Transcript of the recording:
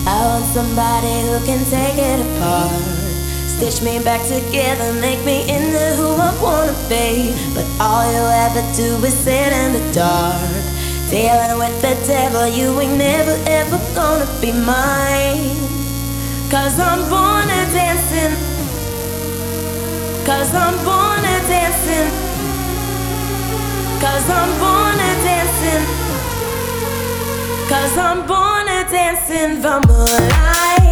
I want somebody who can take it apart, stitch me back together, make me into who I wanna be. But all you ever do is sit in the dark, dealing with the devil. You ain't never ever gonna be mine. Cause I'm born a dancing. Cause I'm born a dancing. Cause I'm born a dancing. Cause I'm born a dancing the moonlight.